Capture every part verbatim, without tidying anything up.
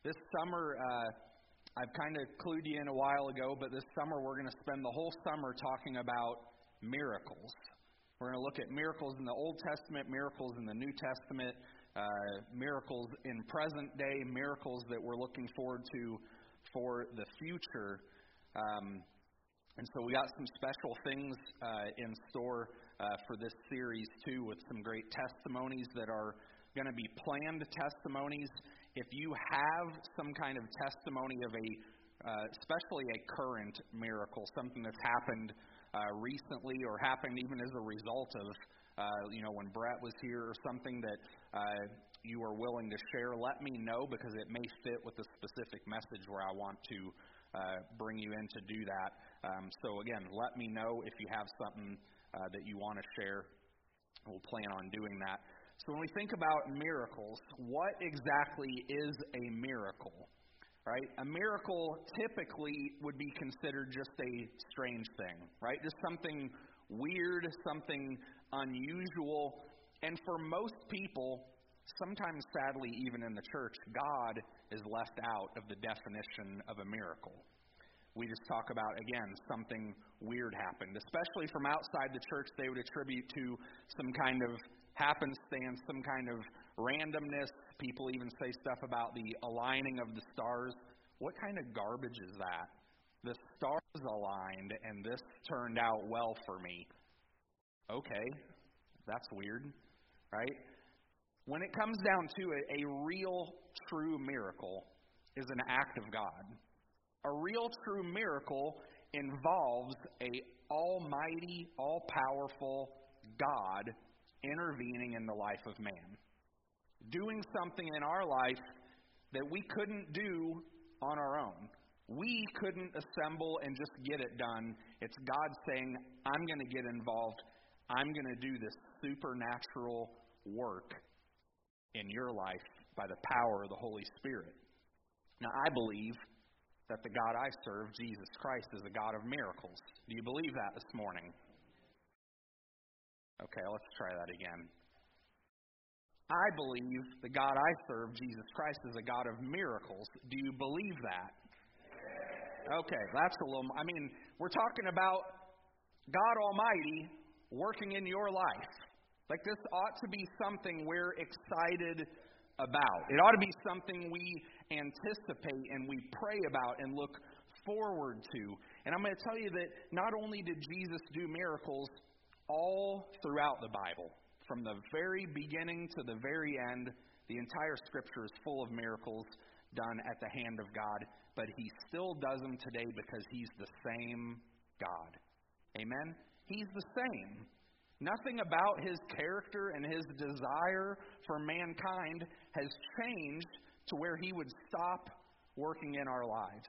This summer, uh, I've kind of clued you in a while ago, but this summer we're going to spend the whole summer talking about miracles. We're going to look at miracles in the Old Testament, miracles in the New Testament, uh, miracles in present day, miracles that we're looking forward to for the future. Um, and so we got some special things uh, in store uh, for this series too, with some great testimonies that are going to be planned testimonies. If you have some kind of testimony of a, uh, especially a current miracle, something that's happened uh, recently or happened even as a result of, uh, you know, when Brett was here or something that uh, you are willing to share, let me know, because it may fit with the specific message where I want to uh, bring you in to do that. Um, so again, let me know if you have something uh, that you want to share. We'll plan on doing that. So when we think about miracles, what exactly is a miracle, right? A miracle typically would be considered just a strange thing, right? Just something weird, something unusual. And for most people, sometimes sadly even in the church, God is left out of the definition of a miracle. We just talk about, again, something weird happened. Especially from outside the church, they would attribute to some kind of happenstance, some kind of randomness. People even say stuff about the aligning of the stars. What kind of garbage is that? The stars aligned and this turned out well for me. Okay, that's weird, right? When it comes down to it, a real, true miracle is an act of God. A real, true miracle involves a almighty, all-powerful God intervening in the life of man. Doing something in our life that we couldn't do on our own. We couldn't assemble and just get it done. It's God saying, I'm going to get involved. I'm going to do this supernatural work in your life by the power of the Holy Spirit. Now, I believe that the God I serve, Jesus Christ, is a God of miracles. Do you believe that this morning? Okay, let's try that again. I believe the God I serve, Jesus Christ, is a God of miracles. Do you believe that? Okay, that's a little... I mean, we're talking about God Almighty working in your life. Like, this ought to be something we're excited about. It ought to be something we anticipate and we pray about and look forward to. And I'm going to tell you that not only did Jesus do miracles all throughout the Bible, from the very beginning to the very end, the entire Scripture is full of miracles done at the hand of God, but He still does them today because He's the same God. Amen? He's the same. Nothing about His character and His desire for mankind has changed to where He would stop working in our lives.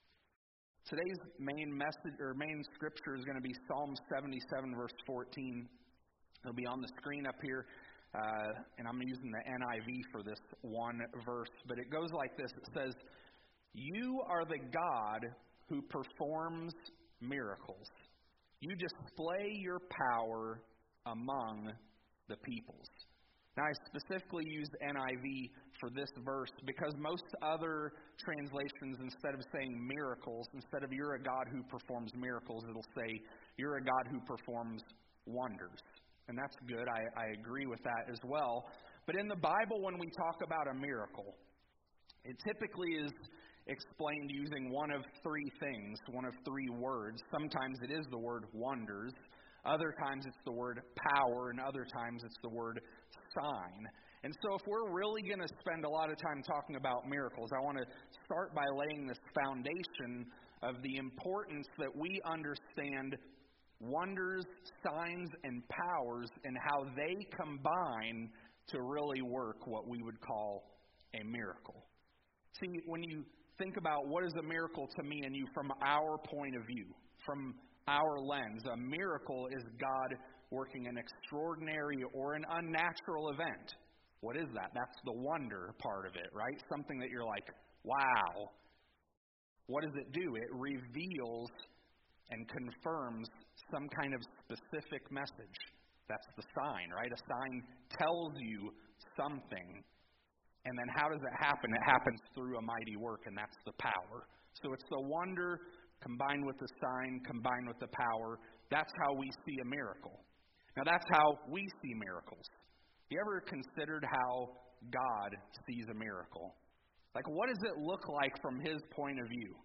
Today's main message or main scripture is going to be Psalm seventy-seven, verse fourteen. It'll be on the screen up here, uh, and I'm using the N I V for this one verse. But it goes like this. It says, "You are the God who performs miracles. You display your power among the peoples." Now, I specifically used N I V for this verse because most other translations, instead of saying miracles, instead of "you're a God who performs miracles," it'll say "you're a God who performs wonders." And that's good. I, I agree with that as well. But in the Bible, when we talk about a miracle, it typically is explained using one of three things, one of three words. Sometimes it is the word wonders. Other times it's the word power, and other times it's the word sign. And so if we're really going to spend a lot of time talking about miracles, I want to start by laying this foundation of the importance that we understand wonders, signs, and powers and how they combine to really work what we would call a miracle. See, when you think about what is a miracle to me and you from our point of view, from our lens, a miracle is God working an extraordinary or an unnatural event. What is that? That's the wonder part of it, right? Something that you're like, wow. What does it do? It reveals and confirms some kind of specific message. That's the sign, right? A sign tells you something. And then how does it happen? It happens through a mighty work, and that's the power. So it's the wonder combined with the sign, combined with the power. That's how we see a miracle. Now that's how we see miracles. You ever considered how God sees a miracle? Like, what does it look like from His point of view?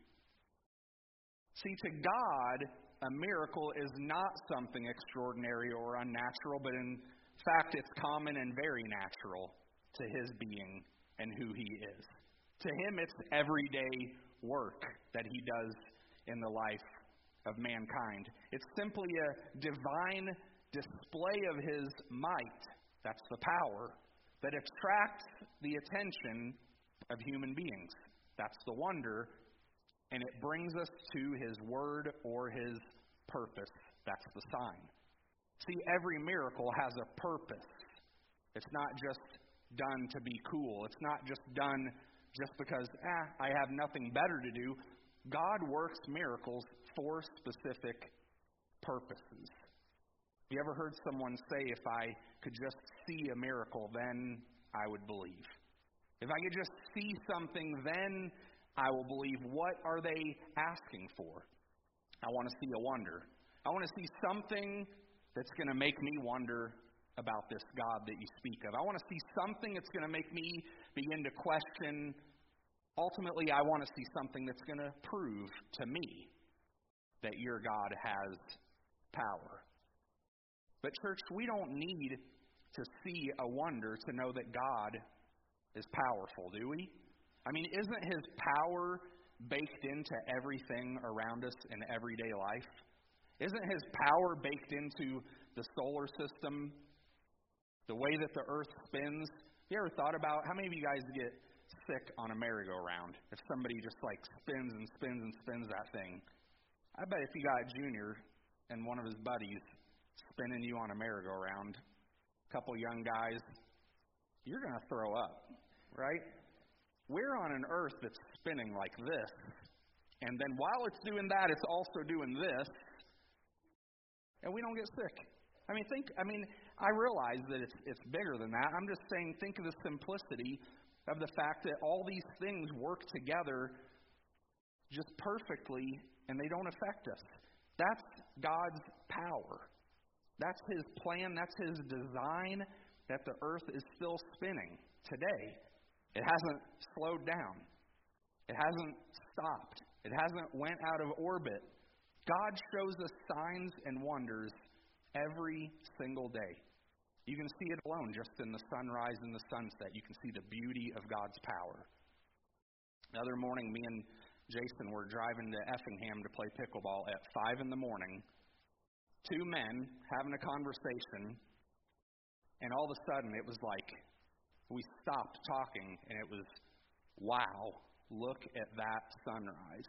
See, to God, a miracle is not something extraordinary or unnatural, but in fact, it's common and very natural to His being and who He is. To Him, it's everyday work that He does in the life of mankind. It's simply a divine display of His might, that's the power, that attracts the attention of human beings. That's the wonder, and it brings us to His word or His purpose. That's the sign. See, every miracle has a purpose. It's not just done to be cool. It's not just done just because, ah, I have nothing better to do. God works miracles for specific purposes. You ever heard someone say, if I could just see a miracle, then I would believe? If I could just see something, then I will believe. What are they asking for? I want to see a wonder. I want to see something that's going to make me wonder about this God that you speak of. I want to see something that's going to make me begin to question. Ultimately, I want to see something that's going to prove to me that your God has power. But church, we don't need to see a wonder to know that God is powerful, do we? I mean, isn't His power baked into everything around us in everyday life? Isn't His power baked into the solar system, the way that the earth spins? Have you ever thought about, how many of you guys get sick on a merry-go-round if somebody just like spins and spins and spins that thing? I bet if you got Junior and one of his buddies spinning you on a merry-go-round, a couple young guys, you're going to throw up, right? We're on an earth that's spinning like this, and then while it's doing that, it's also doing this, and we don't get sick. I mean, think. I mean, I realize that it's it's bigger than that. I'm just saying, think of the simplicity of the fact that all these things work together just perfectly, and they don't affect us. That's God's power. That's His plan. That's His design, that the earth is still spinning today. It hasn't slowed down. It hasn't stopped. It hasn't went out of orbit. God shows us signs and wonders every single day. You can see it alone just in the sunrise and the sunset. You can see the beauty of God's power. The other morning, me and Jason were driving to Effingham to play pickleball at five in the morning. Two men having a conversation, and all of a sudden it was like we stopped talking, and it was, wow, look at that sunrise.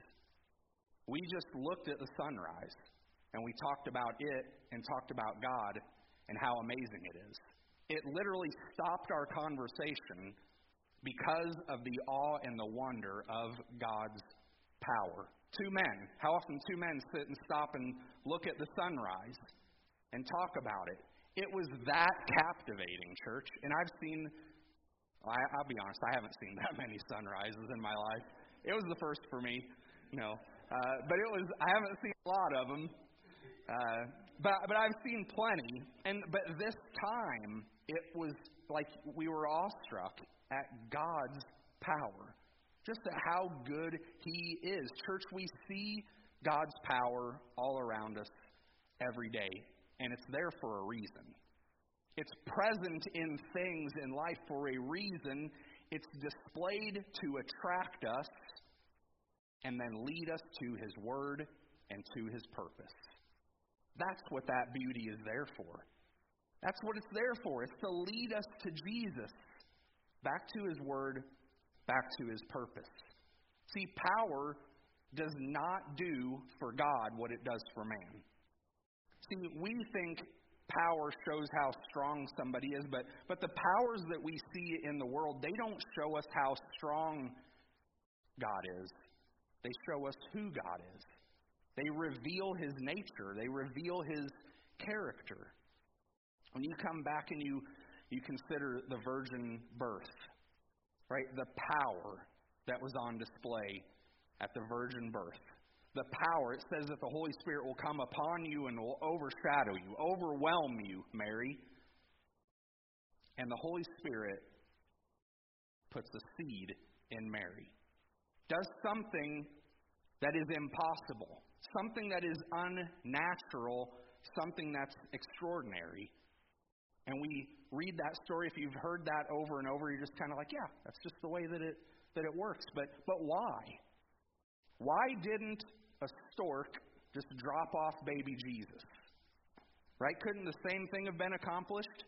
We just looked at the sunrise, and we talked about it and talked about God and how amazing it is. It literally stopped our conversation because of the awe and the wonder of God's power. Two men. How often two men sit and stop and look at the sunrise and talk about it? It was that captivating, church. And I've seen, I, I'll be honest, I haven't seen that many sunrises in my life. It was the first for me, you know. Uh, but it was, I haven't seen a lot of them. Uh, but but I've seen plenty. And but this time, it was like we were awestruck at God's power. Just at how good He is. Church, we see God's power all around us every day. And it's there for a reason. It's present in things in life for a reason. It's displayed to attract us and then lead us to His word and to His purpose. That's what that beauty is there for. That's what it's there for. It's to lead us to Jesus, back to His word, back to His purpose. See, power does not do for God what it does for man. See, we think power shows how strong somebody is, but, but the powers that we see in the world, they don't show us how strong God is. They show us who God is. They reveal His nature. They reveal His character. When you come back and you, you consider the virgin birth, right? The power that was on display at the virgin birth. The power, it says that the Holy Spirit will come upon you and will overshadow you, overwhelm you, Mary. And the Holy Spirit puts a seed in Mary. Does something that is impossible, something that is unnatural, something that's extraordinary. And we read that story. If you've heard that over and over, you're just kind of like, yeah, that's just the way that it that it works. But but why? Why didn't a stork just drop off baby Jesus? Right? Couldn't the same thing have been accomplished?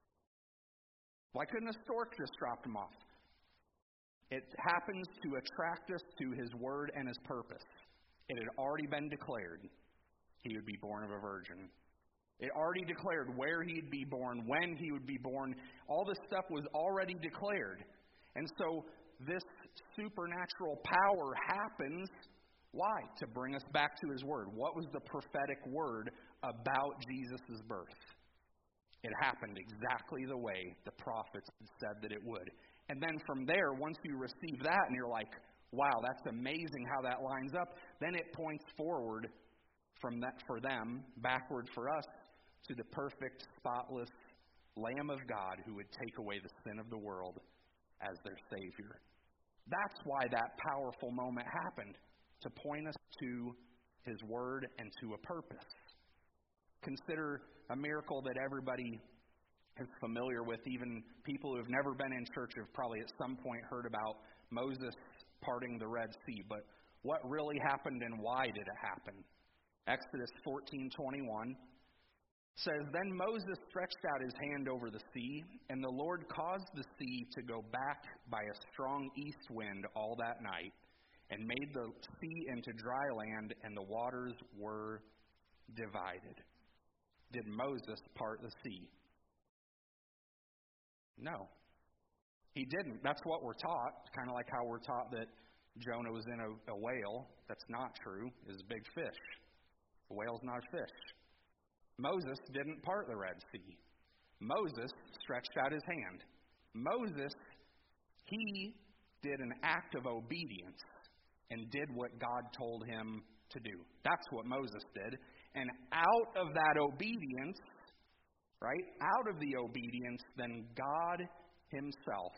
Why couldn't a stork just drop him off? It happens to attract us to His word and His purpose. It had already been declared He would be born of a virgin. It already declared where He'd be born, when He would be born. All this stuff was already declared. And so this supernatural power happens. Why? To bring us back to His word. What was the prophetic word about Jesus' birth? It happened exactly the way the prophets had said that it would. And then from there, once you receive that and you're like, wow, that's amazing how that lines up, then it points forward from that for them, backward for us, to the perfect, spotless Lamb of God who would take away the sin of the world as their Savior. That's why that powerful moment happened, to point us to His word and to a purpose. Consider a miracle that everybody is familiar with. Even people who have never been in church have probably at some point heard about Moses parting the Red Sea. But what really happened and why did it happen? Exodus fourteen twenty-one says, Then Moses stretched out his hand over the sea, and the Lord caused the sea to go back by a strong east wind all that night, and made the sea into dry land, and the waters were divided. Did Moses part the sea? No. He didn't. That's what we're taught. It's kind of like how we're taught that Jonah was in a, a whale. That's not true. It's a big fish. A whale's not a fish. Moses didn't part the Red Sea. Moses stretched out his hand. Moses, he did an act of obedience and did what God told him to do. That's what Moses did. And out of that obedience, right, out of the obedience, then God Himself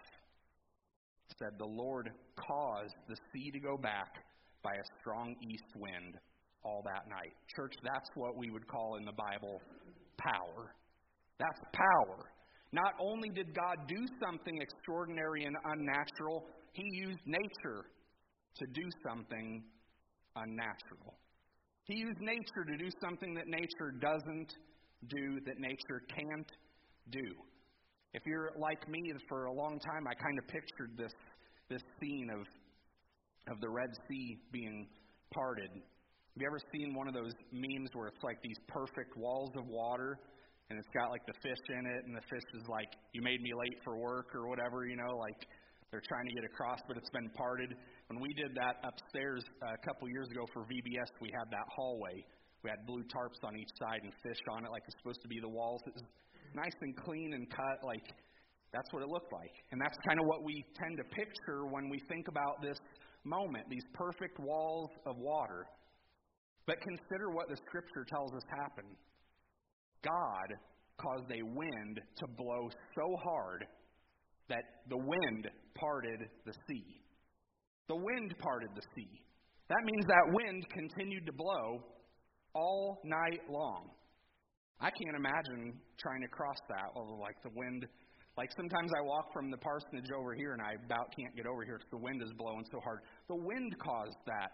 said, the Lord caused the sea to go back by a strong east wind all that night. Church, that's what we would call in the Bible power. That's power. Not only did God do something extraordinary and unnatural, He used nature to do something unnatural. He used nature to do something that nature doesn't do, that nature can't do. If you're like me, for a long time I kind of pictured this this scene of of the Red Sea being parted. Have you ever seen one of those memes where it's like these perfect walls of water, and it's got like the fish in it, and the fish is like, you made me late for work or whatever, you know, like they're trying to get across, but it's been parted. When we did that upstairs uh, a couple years ago for V B S, we had that hallway. We had blue tarps on each side and fish on it like it's supposed to be the walls. It was nice and clean and cut, like that's what it looked like. And that's kind of what we tend to picture when we think about this moment, these perfect walls of water. But consider what the Scripture tells us happened. God caused a wind to blow so hard that the wind parted the sea. The wind parted the sea. That means that wind continued to blow all night long. I can't imagine trying to cross that. Although, like the wind, like sometimes I walk from the parsonage over here and I about can't get over here because the wind is blowing so hard. The wind caused that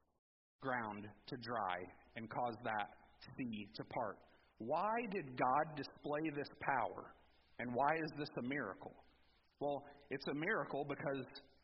ground to dry and caused that sea to part. Why did God display this power? And why is this a miracle? Well, it's a miracle because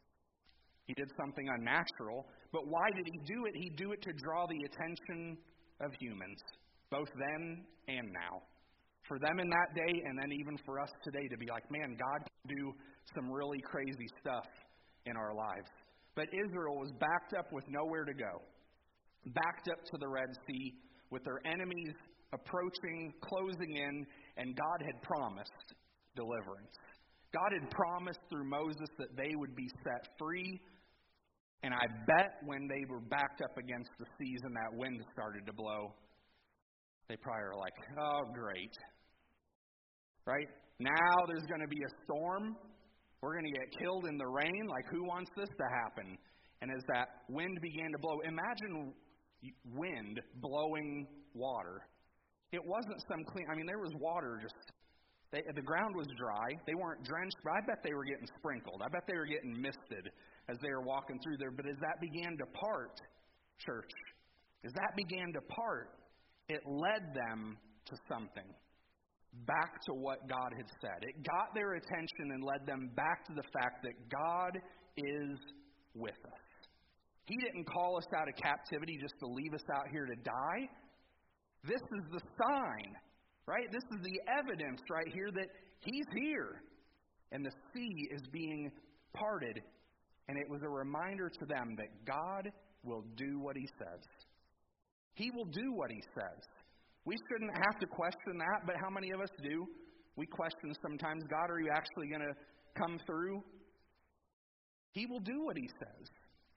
He did something unnatural. But why did He do it? He do it to draw the attention of humans, both then and now. For them in that day, and then even for us today, to be like, man, God can do some really crazy stuff in our lives. But Israel was backed up with nowhere to go, backed up to the Red Sea with their enemies approaching, closing in, and God had promised deliverance. God had promised through Moses that they would be set free. And I bet when they were backed up against the seas and that wind started to blow, they probably were like, oh, great. Right? Now there's going to be a storm. We're going to get killed in the rain. Like, who wants this to happen? And as that wind began to blow, imagine wind blowing water. It wasn't some clean, I mean, there was water just, they, the ground was dry. They weren't drenched, but I bet they were getting sprinkled. I bet they were getting misted as they were walking through there. But as that began to part, church, as that began to part, it led them to something. Back to what God had said. It got their attention and led them back to the fact that God is with us. He didn't call us out of captivity just to leave us out here to die. This is the sign, right? This is the evidence right here that He's here. And the sea is being parted. And it was a reminder to them that God will do what He says. He will do what He says. We shouldn't have to question that, but how many of us do? We question sometimes, God, are you actually going to come through? He will do what He says.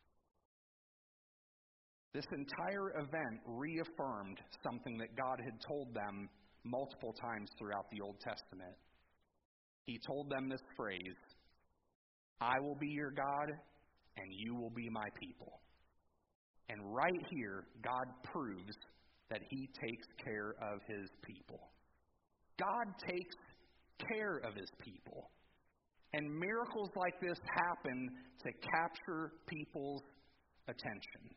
This entire event reaffirmed something that God had told them multiple times throughout the Old Testament. He told them this phrase, I will be your God, and you will be my people. And right here, God proves that He takes care of His people. God takes care of His people. And miracles like this happen to capture people's attention.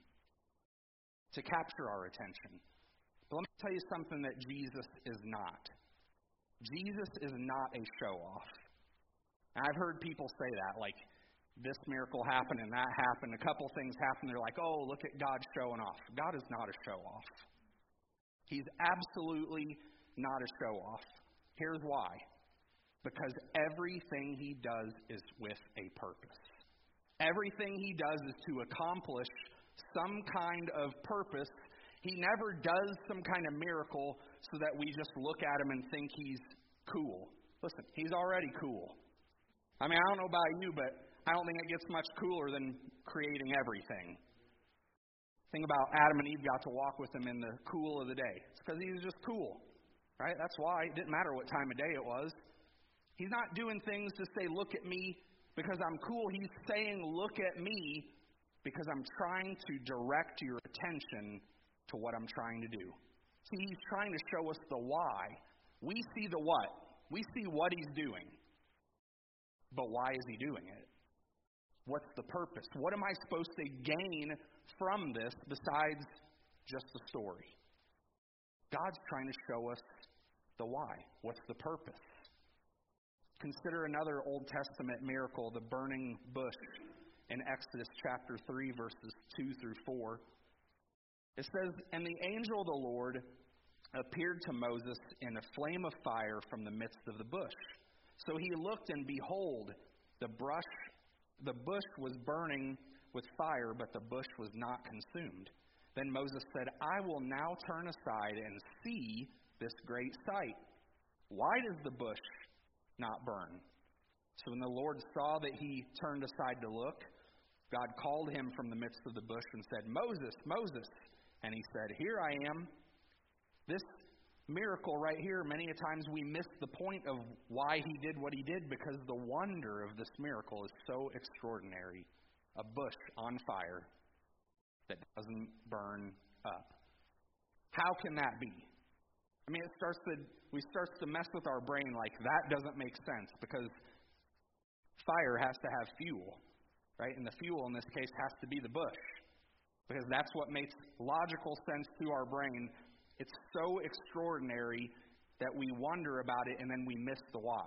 To capture our attention. But let me tell you something that Jesus is not. Jesus is not a show-off. And I've heard people say that, like, this miracle happened and that happened. A couple things happened. They're like, oh, look at God showing off. God is not a show-off. He's absolutely not a show-off. Here's why. Because everything He does is with a purpose. Everything He does is to accomplish some kind of purpose. He never does some kind of miracle so that we just look at Him and think He's cool. Listen, He's already cool. I mean, I don't know about you, but I don't think it gets much cooler than creating everything. Think about Adam and Eve got to walk with Him in the cool of the day. It's because He was just cool, right? That's why. It didn't matter what time of day it was. He's not doing things to say, look at me because I'm cool. He's saying, look at me because I'm trying to direct your attention to what I'm trying to do. See, He's trying to show us the why. We see the what. We see what He's doing. But why is He doing it? What's the purpose? What am I supposed to gain from this besides just the story? God's trying to show us the why. What's the purpose? Consider another Old Testament miracle, the burning bush in Exodus chapter three, verses two through four. It says, and the angel of the Lord appeared to Moses in a flame of fire from the midst of the bush. So he looked, and behold, the brush The bush was burning with fire, but the bush was not consumed. Then Moses said, I will now turn aside and see this great sight. Why does the bush not burn? So when the Lord saw that he turned aside to look, God called him from the midst of the bush and said, Moses, Moses. And he said, here I am. This miracle right here, many a times we miss the point of why he did what he did, because the wonder of this miracle is so extraordinary. A bush on fire that doesn't burn up. How can that be? I mean, it starts to we starts to mess with our brain like that doesn't make sense, because fire has to have fuel, right? And the fuel in this case has to be the bush, because that's what makes logical sense to our brain. It's so extraordinary that we wonder about it and then we miss the why.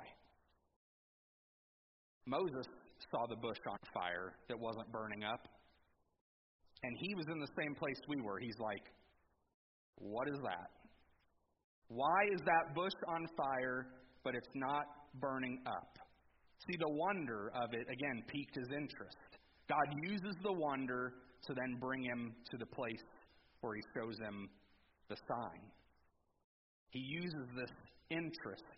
Moses saw the bush on fire that wasn't burning up, and he was in the same place we were. He's like, what is that? Why is that bush on fire, but it's not burning up? See, the wonder of it, again, piqued his interest. God uses the wonder to then bring him to the place where he shows him the sign. He uses this interest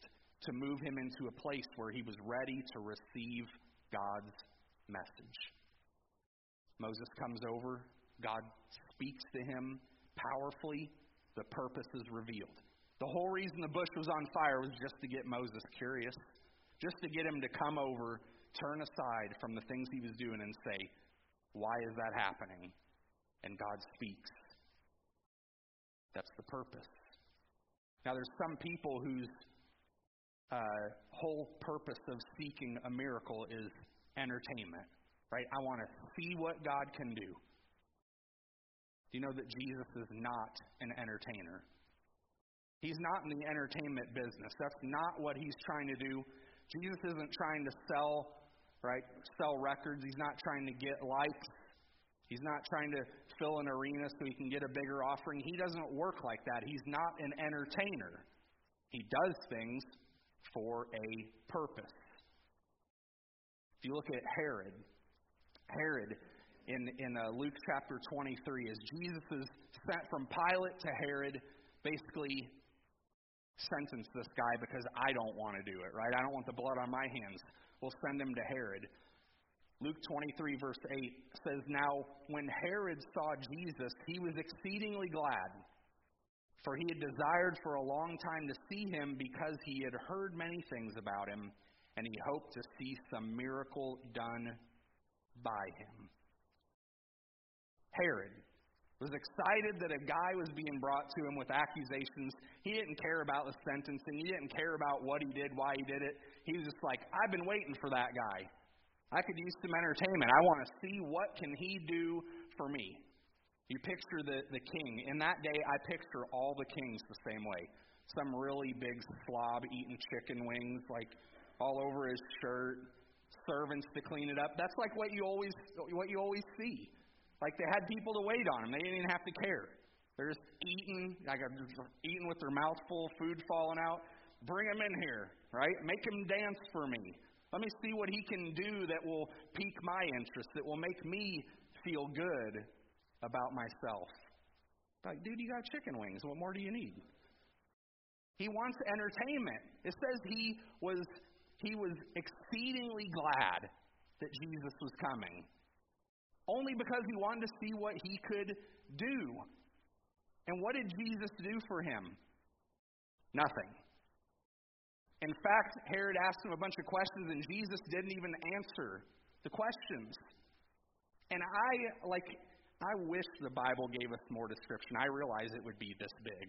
to move him into a place where he was ready to receive God's message. Moses comes over. God speaks to him powerfully. The purpose is revealed. The whole reason the bush was on fire was just to get Moses curious, just to get him to come over, turn aside from the things he was doing and say, why is that happening? And God speaks. That's the purpose. Now, there's some people whose uh, whole purpose of seeking a miracle is entertainment, right? I want to see what God can do. Do you know that Jesus is not an entertainer? He's not in the entertainment business. That's not what he's trying to do. Jesus isn't trying to sell, right, sell records. He's not trying to get likes. He's not trying to fill an arena so he can get a bigger offering. He doesn't work like that. He's not an entertainer. He does things for a purpose. If you look at Herod, Herod in, in uh, Luke chapter twenty-three, as Jesus is sent from Pilate to Herod, basically sentence this guy because I don't want to do it, right? I don't want the blood on my hands. We'll send him to Herod. Luke twenty-three, verse eight says, Now, when Herod saw Jesus, he was exceedingly glad, for he had desired for a long time to see him because he had heard many things about him, and he hoped to see some miracle done by him. Herod was excited that a guy was being brought to him with accusations. He didn't care about the sentencing. He didn't care about what he did, why he did it. He was just like, I've been waiting for that guy. I could use some entertainment. I want to see what can he do for me. You picture the, the king. In that day, I picture all the kings the same way. Some really big slob eating chicken wings, like all over his shirt, servants to clean it up. That's like what you always what you always see. Like they had people to wait on them. They didn't even have to care. They're just eating, like eating with their mouth full, food falling out. Bring him in here, right? Make him dance for me. Let me see what he can do that will pique my interest, that will make me feel good about myself. Like, dude, you got chicken wings. What more do you need? He wants entertainment. It says he was he was exceedingly glad that Jesus was coming. Only because he wanted to see what he could do. And what did Jesus do for him? Nothing. In fact, Herod asked him a bunch of questions, and Jesus didn't even answer the questions. And I, like, I wish the Bible gave us more description. I realize it would be this big.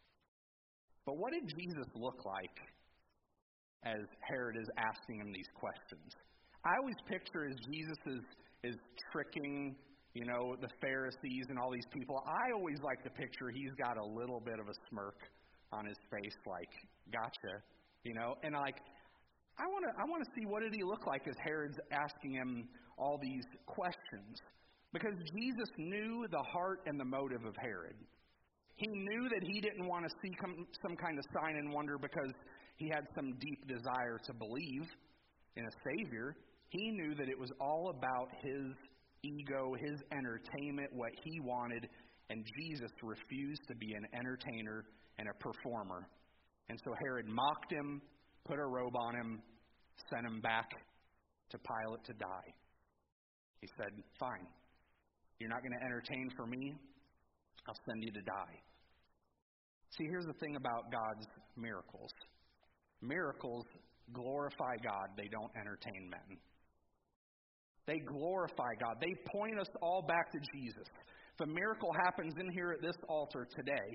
But what did Jesus look like as Herod is asking him these questions? I always picture as Jesus is is tricking, you know, the Pharisees and all these people. I always like to picture he's got a little bit of a smirk on his face, like, gotcha, you know. And like, I want to, I want to see what did he look like as Herod's asking him all these questions, because Jesus knew the heart and the motive of Herod. He knew that he didn't want to see some kind of sign and wonder because he had some deep desire to believe in a Savior. He knew that it was all about his ego, his entertainment, what he wanted, and Jesus refused to be an entertainer and a performer. And so Herod mocked him, put a robe on him, sent him back to Pilate to die. He said, fine, you're not going to entertain for me, I'll send you to die. See, here's the thing about God's miracles. Miracles glorify God, they don't entertain men. They glorify God. They point us all back to Jesus. If a miracle happens in here at this altar today,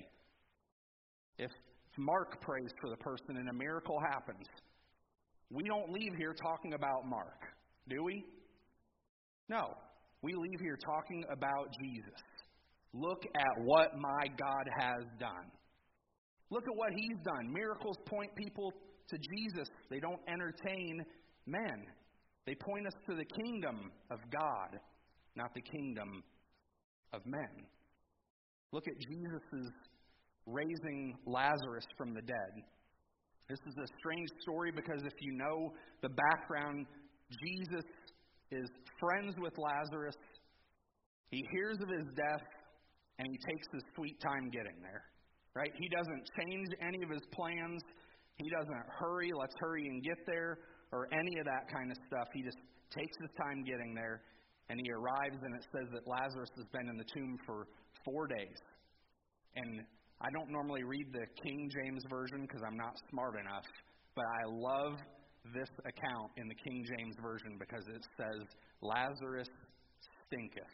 if Mark prays for the person and a miracle happens, we don't leave here talking about Mark, do we? No. We leave here talking about Jesus. Look at what my God has done. Look at what he's done. Miracles point people to Jesus. They don't entertain men. They point us to the kingdom of God, not the kingdom of men. Look at Jesus' raising Lazarus from the dead. This is a strange story because if you know the background, Jesus is friends with Lazarus. He hears of his death, and he takes his sweet time getting there. Right? He doesn't change any of his plans He doesn't hurry, let's hurry and get there, or any of that kind of stuff. He just takes his time getting there, and he arrives, and it says that Lazarus has been in the tomb for four days. And I don't normally read the King James Version because I'm not smart enough, but I love this account in the King James Version because it says, Lazarus stinketh.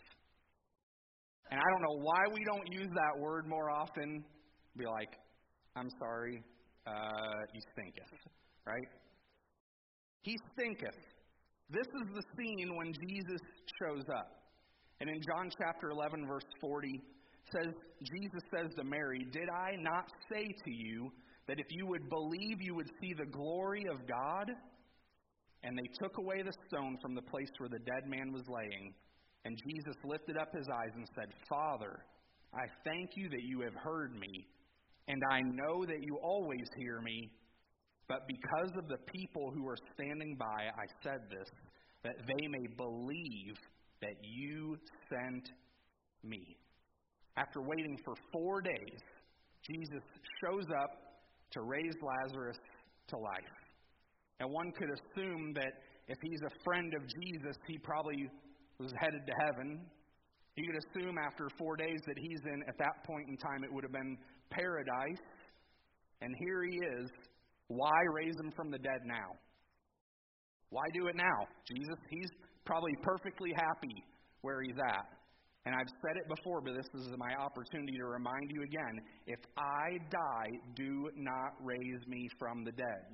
And I don't know why we don't use that word more often. Be like, I'm sorry, uh, he stinketh, right? He stinketh. This is the scene when Jesus shows up. And in John chapter eleven, verse forty, says, Jesus says to Mary, did I not say to you that if you would believe, you would see the glory of God? And they took away the stone from the place where the dead man was laying. And Jesus lifted up his eyes and said, Father, I thank you that you have heard me, and I know that you always hear me. But because of the people who are standing by, I said this, that they may believe that you sent me. After waiting for four days, Jesus shows up to raise Lazarus to life. And one could assume that if he's a friend of Jesus, he probably was headed to heaven. You could assume after four days that he's in, at that point in time, it would have been paradise. And here he is. Why raise him from the dead now? Why do it now? Jesus, he's probably perfectly happy where he's at. And I've said it before, but this is my opportunity to remind you again. If I die, do not raise me from the dead.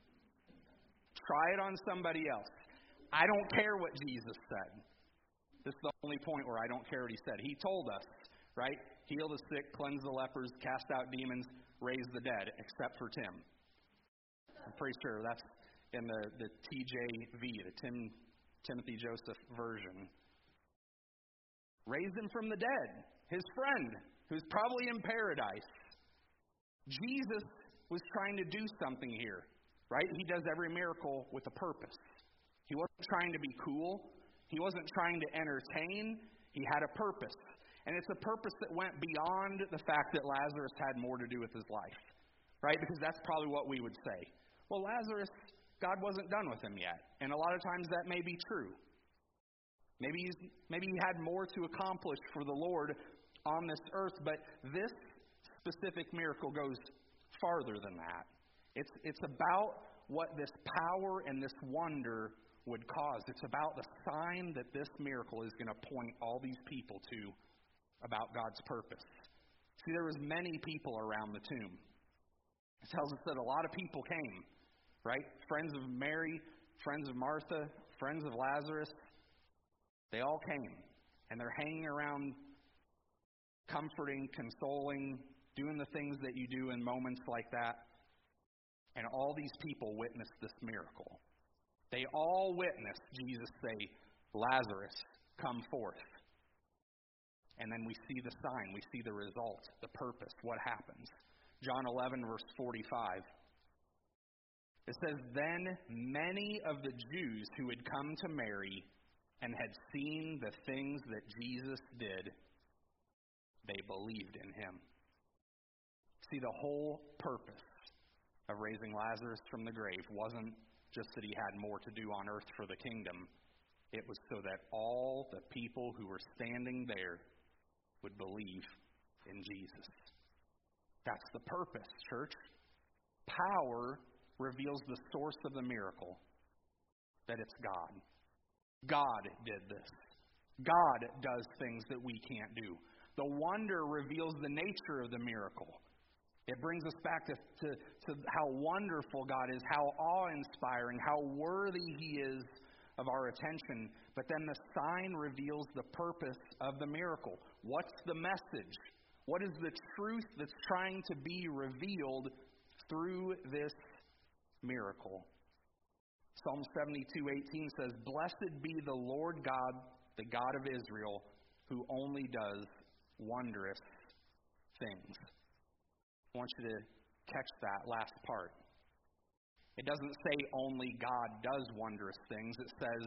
Try it on somebody else. I don't care what Jesus said. This is the only point where I don't care what he said. He told us, right? Heal the sick, cleanse the lepers, cast out demons, raise the dead, except for Tim. I'm pretty sure that's in the, the T J V, the Tim, Timothy Joseph version. Raised him from the dead. His friend, who's probably in paradise. Jesus was trying to do something here, right? He does every miracle with a purpose. He wasn't trying to be cool. He wasn't trying to entertain. He had a purpose. And it's a purpose that went beyond the fact that Lazarus had more to do with his life, right? Because that's probably what we would say. Well, Lazarus, God wasn't done with him yet. And a lot of times that may be true. Maybe he's, maybe he had more to accomplish for the Lord on this earth, but this specific miracle goes farther than that. It's, it's about what this power and this wonder would cause. It's about the sign that this miracle is going to point all these people to about God's purpose. See, there was many people around the tomb. It tells us that a lot of people came, right? Friends of Mary, friends of Martha, friends of Lazarus. They all came, and they're hanging around, comforting, consoling, doing the things that you do in moments like that. And all these people witnessed this miracle. They all witnessed Jesus say, Lazarus, come forth. And then we see the sign, we see the result, the purpose, what happens. John eleven, verse forty-five. It says, Then many of the Jews who had come to Mary and had seen the things that Jesus did, they believed in him. See, the whole purpose of raising Lazarus from the grave wasn't just that he had more to do on earth for the kingdom. It was so that all the people who were standing there would believe in Jesus. That's the purpose, church. Power reveals the source of the miracle, that it's God. God did this. God does things that we can't do. The wonder reveals the nature of the miracle. It brings us back to, to, to how wonderful God is, how awe-inspiring, how worthy he is of our attention. But then the sign reveals the purpose of the miracle. What's the message? What is the truth that's trying to be revealed through this miracle? Psalm seventy-two eighteen says, Blessed be the Lord God, the God of Israel, who only does wondrous things. I want you to catch that last part. It doesn't say only God does wondrous things. It says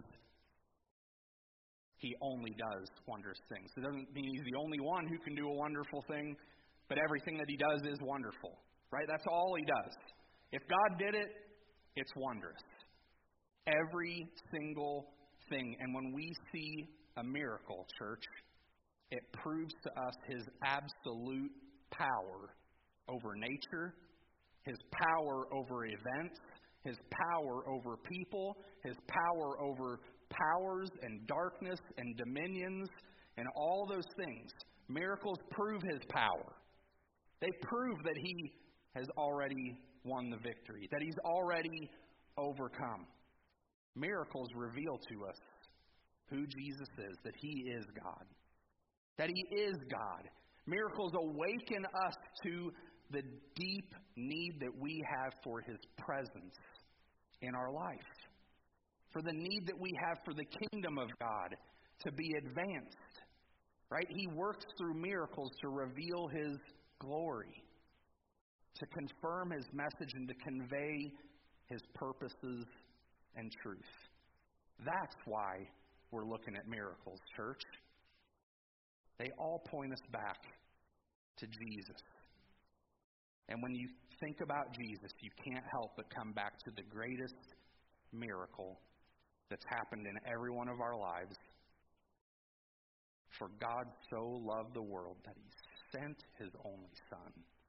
he only does wondrous things. It doesn't mean he's the only one who can do a wonderful thing, but everything that he does is wonderful. Right? That's all he does. If God did it, it's wondrous. Every single thing. And when we see a miracle, church, it proves to us His absolute power over nature, His power over events, His power over people, His power over powers and darkness and dominions and all those things. Miracles prove His power. They prove that He has already won the victory, that He's already overcome. Miracles reveal to us who Jesus is, that He is God, that He is God. Miracles awaken us to the deep need that we have for His presence in our life, for the need that we have for the kingdom of God to be advanced, right? He works through miracles to reveal His glory, to confirm His message, and to convey His purposes and truth. That's why we're looking at miracles, church. They all point us back to Jesus. And when you think about Jesus, you can't help but come back to the greatest miracle that's happened in every one of our lives. For God so loved the world that He sent His only Son.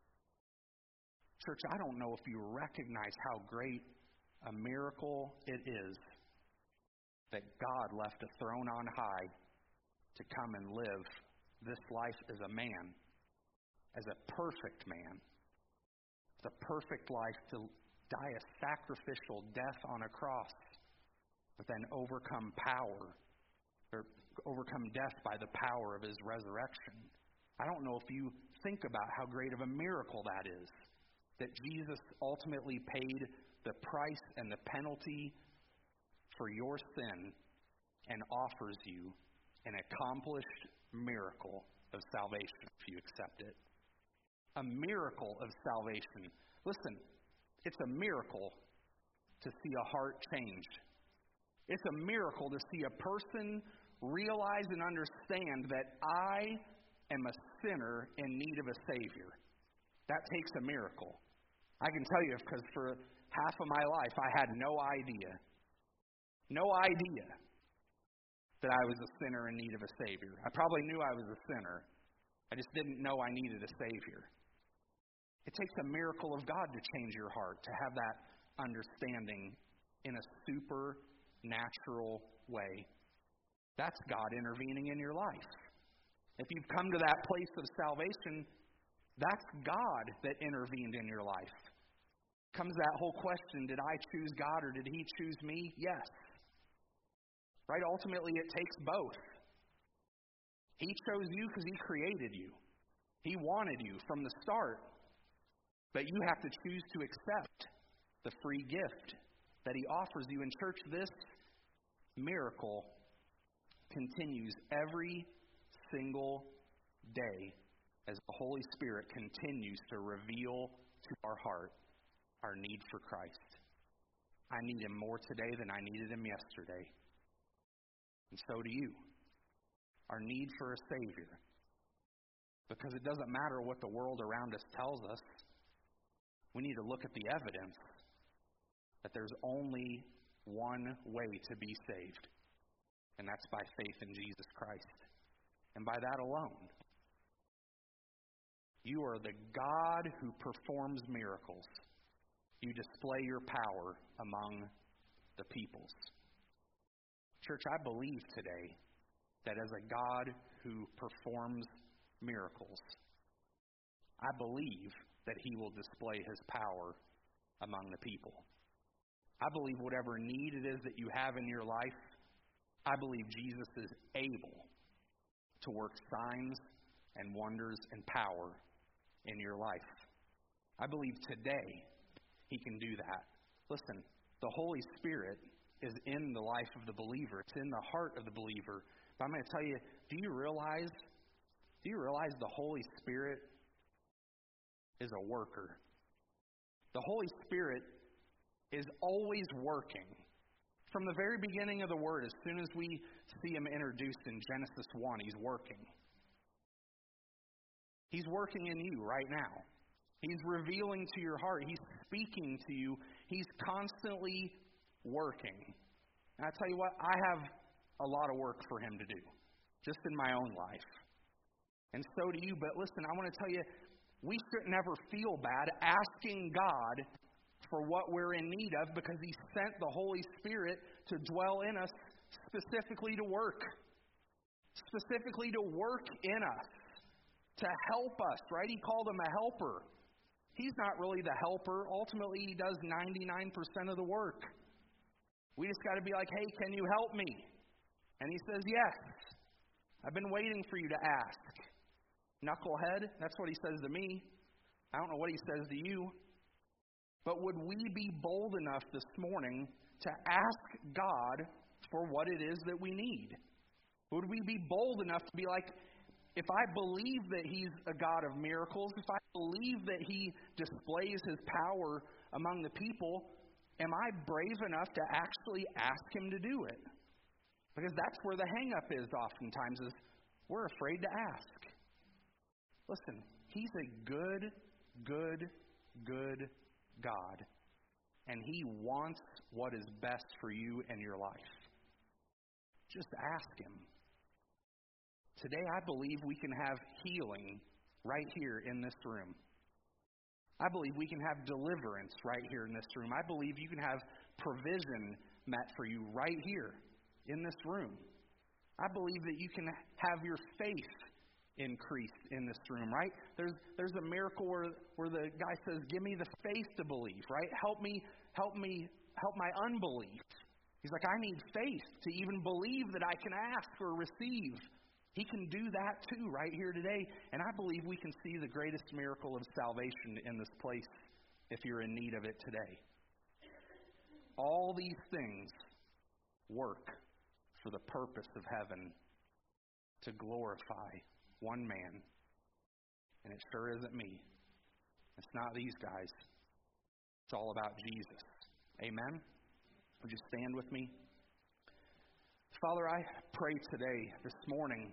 Church, I don't know if you recognize how great a miracle it is that God left a throne on high to come and live this life as a man, as a perfect man. The perfect life to die a sacrificial death on a cross, but then overcome power, or overcome death by the power of His resurrection. I don't know if you think about how great of a miracle that is, that Jesus ultimately paid the price and the penalty for your sin and offers you an accomplished miracle of salvation if you accept it. A miracle of salvation. Listen, it's a miracle to see a heart changed. It's a miracle to see a person realize and understand that I am a sinner in need of a Savior. That takes a miracle. I can tell you because for half of my life I had no idea. No idea that I was a sinner in need of a Savior. I probably knew I was a sinner. I just didn't know I needed a Savior. It takes a miracle of God to change your heart, to have that understanding in a supernatural way. That's God intervening in your life. If you've come to that place of salvation, that's God that intervened in your life. Comes that whole question, did I choose God or did He choose me? Yes. Right? Ultimately, it takes both. He chose you because He created you. He wanted you from the start. But you have to choose to accept the free gift that He offers you. In church, this miracle continues every single day as the Holy Spirit continues to reveal to our heart our need for Christ. I need Him more today than I needed Him yesterday. And so do you. Our need for a Savior. Because it doesn't matter what the world around us tells us. We need to look at the evidence that there's only one way to be saved, and that's by faith in Jesus Christ. And by that alone, you are the God who performs miracles. You display your power among the peoples. Church, I believe today that as a God who performs miracles, I believe that He will display His power among the people. I believe whatever need it is that you have in your life, I believe Jesus is able to work signs and wonders and power in your life. I believe today He can do that. Listen, the Holy Spirit is in the life of the believer. It's in the heart of the believer. But I'm going to tell you, do you realize, do you realize the Holy Spirit is a worker? The Holy Spirit is always working. From the very beginning of the Word, as soon as we see Him introduced in Genesis one, He's working. He's working in you right now. He's revealing to your heart. He's speaking to you. He's constantly working. And I tell you what, I have a lot of work for Him to do, just in my own life. And so do you. But listen, I want to tell you, we should never feel bad asking God for what we're in need of, because He sent the Holy Spirit to dwell in us, specifically to work. Specifically to work in us. To help us, right? He called Him a helper. He's not really the helper. Ultimately, He does ninety-nine percent of the work. We just got to be like, hey, can you help me? And He says, yes. I've been waiting for you to ask. Knucklehead, that's what He says to me. I don't know what He says to you. But would we be bold enough this morning to ask God for what it is that we need? Would we be bold enough to be like, if I believe that He's a God of miracles, if I believe that He displays His power among the people, am I brave enough to actually ask Him to do it? Because that's where the hang-up is oftentimes, is we're afraid to ask. Listen, He's a good, good, good God. And He wants what is best for you and your life. Just ask Him. Today, I believe we can have healing right here in this room. I believe we can have deliverance right here in this room. I believe you can have provision met for you right here in this room. I believe that you can have your faith increased in this room, right? There's there's a miracle where, where the guy says, give me the faith to believe, right? Help me, help me, help my unbelief. He's like, I need faith to even believe that I can ask or receive. He can do that too right here today. And I believe we can see the greatest miracle of salvation in this place if you're in need of it today. All these things work for the purpose of heaven, to glorify one man. And it sure isn't me. It's not these guys. It's all about Jesus. Amen? Would you stand with me? Father, I pray today, this morning,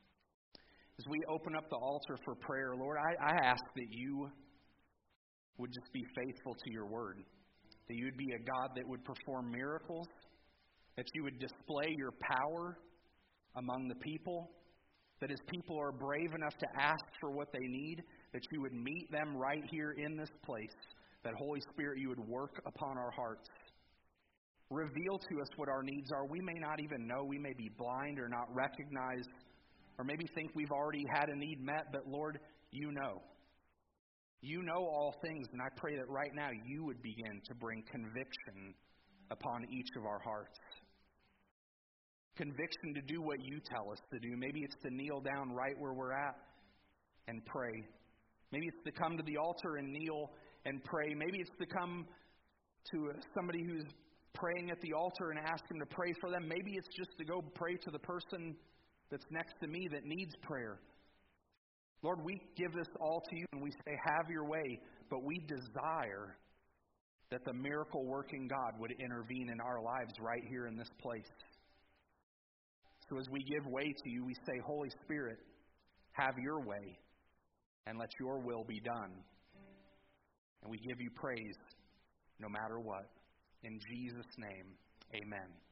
as we open up the altar for prayer, Lord, I, I ask that you would just be faithful to your word. That you would be a God that would perform miracles. That you would display your power among the people. That as people are brave enough to ask for what they need, that you would meet them right here in this place. That Holy Spirit, you would work upon our hearts. Reveal to us what our needs are. We may not even know. We may be blind or not recognize, or maybe think we've already had a need met, but Lord, you know. You know all things, and I pray that right now you would begin to bring conviction upon each of our hearts. Conviction to do what you tell us to do. Maybe it's to kneel down right where we're at and pray. Maybe it's to come to the altar and kneel and pray. Maybe it's to come to somebody who's praying at the altar and ask them to pray for them. Maybe it's just to go pray to the person that's next to me that needs prayer. Lord, we give this all to you and we say, have your way, but we desire that the miracle-working God would intervene in our lives right here in this place. So as we give way to you, we say, Holy Spirit, have your way and let your will be done. And we give you praise no matter what. In Jesus' name, amen.